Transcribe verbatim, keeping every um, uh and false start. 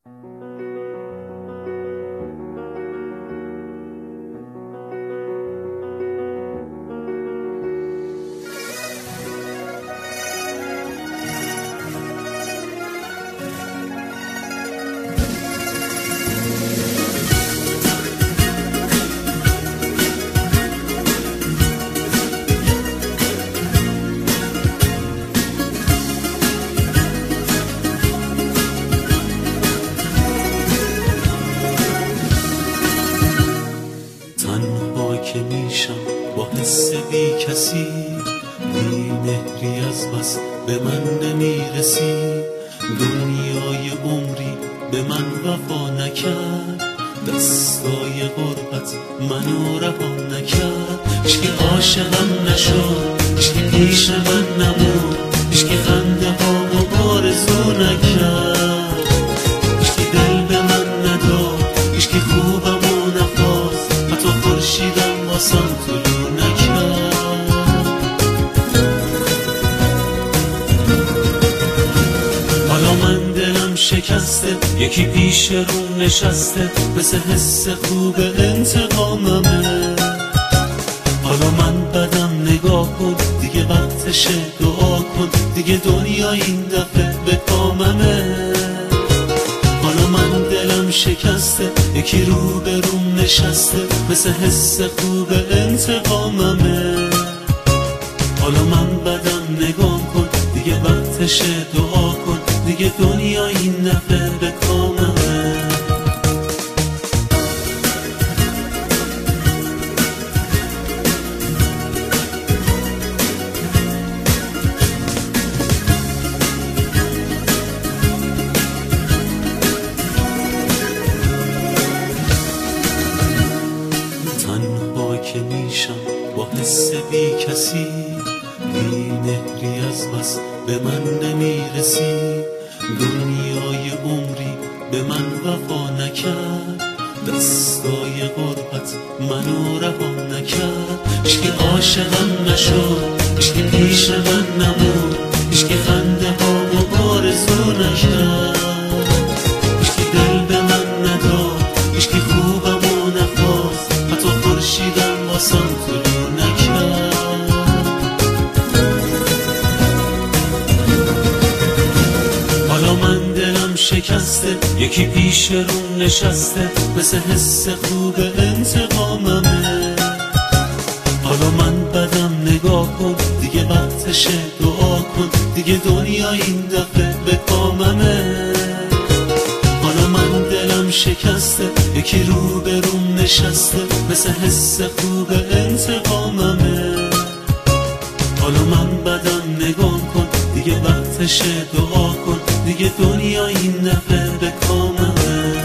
تنها که میشم با حس بی کسی، بی مهری از بس به من نمیرسی. دنیای عمری به من وفا نکرد، دستای غربت منو رها نکرد. هیچکی عاشقم نشد، هیچکی پیش من نمود، هیچکی خنده ها آرزو نکرد، هیچکی دل به من نداد، هیچکی خوبمو نخواست، حتی خورشیدم واسم طلوع نکرد. حالا من دلم شکسته، یکی پیش رو نشسته، مثل حس خوب انتقاممه. حالا من بدم نگاه کن، دیگه وقتشه دعا کن، دیگه دنیا این دفعه به کاممه. حالا من دلم شکسته، یکی رو به روم نشسته، مثل حس خوب انتقاممه. حالا من بدم نگاه کن، دیگه وقتشه دعا کن، دیگه دنیا این دفعه به کاممه. تنها که میشم با حس بی کسی، بی مهری از بس به من نمیرسی. دنیای عمری به من وفا نکرد، دستای غربت منو رها نکرد. هیچکی عاشقم نشد، هیچکی پیش من نمود، هیچکی خنده ها آرزو نکرد، هیچکی دل به من نداد، هیچکی خوبمو نخواست، حتی خورشیدم واسم طلوع نکرد. حالا من دلم شکسته، یکی پیش رو نشسته، مثل حس خوب انتقاممه. حالا من بدم نگاه کن، دیگه وقتشه دعا کن، دیگه دنیا این دفعه به کاممه. حالا من دلم شکسته، یکی رو به روم نشسته، مثل حس خوب انتقاممه. حالا من بدم نگاه کن، دیگه وقتشه دعا کن، دیگه دنیا این دفعه به کاممه.